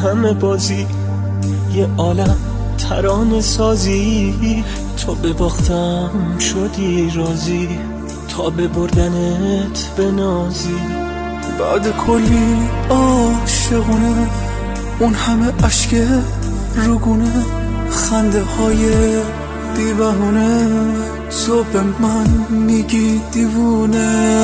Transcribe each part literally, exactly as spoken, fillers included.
همه بازی یه عالم ترانه سازی. تا به باختم شدی راضی، تا به بردنت بنازی. بعد کلی عاشقونه، اون همه عشق روگونه، خنده های بی بهونه، تو به من میگی دیوونه.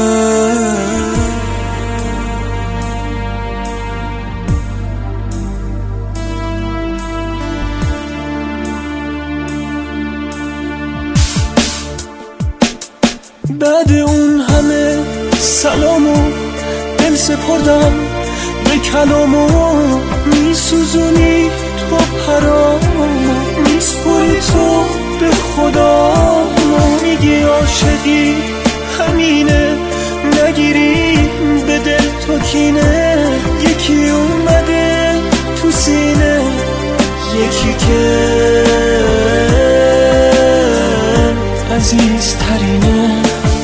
بعد اون همه سلامو دل سپردم به کلامو، میسوزونی تو پرامو، میسپری تو به خدامو. میگی عاشقی همینه، نگیری به دل تو کینه. یکی اومده تو سینه، یکی که عزیز ترینه.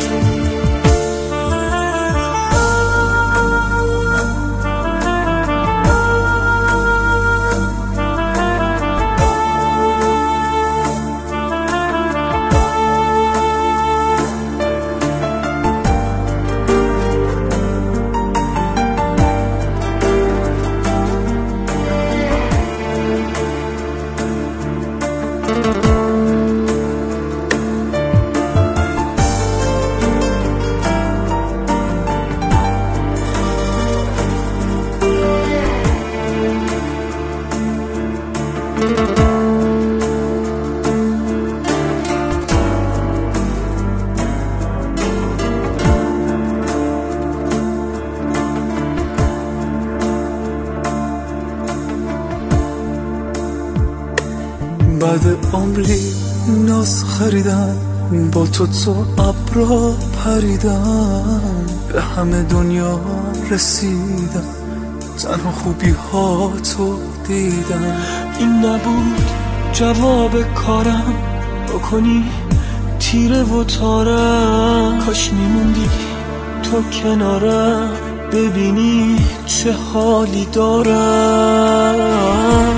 بعد عمری ناز خریدم، با تو تو ابرا پریدم، به همه دنیا رسیدم، تنها خوبی ها تو دیدم. این نبود جواب کارم، بکنی تیره و تارم. کاش میموندی تو کنارم، ببینی چه حالی دارم.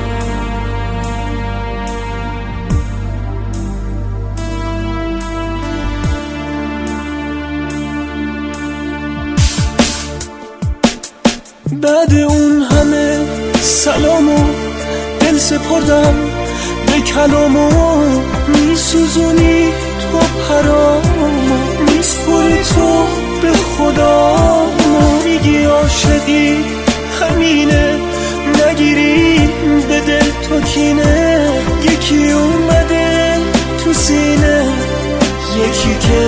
بعد اون همه سلامو دل سپردم به کلامو، میسوزونی تو پرامو، میسپری تو به خدامو. میگی عاشقی همینه، نگیری به دل تو کینه. یکی اومده تو سینه، یکی که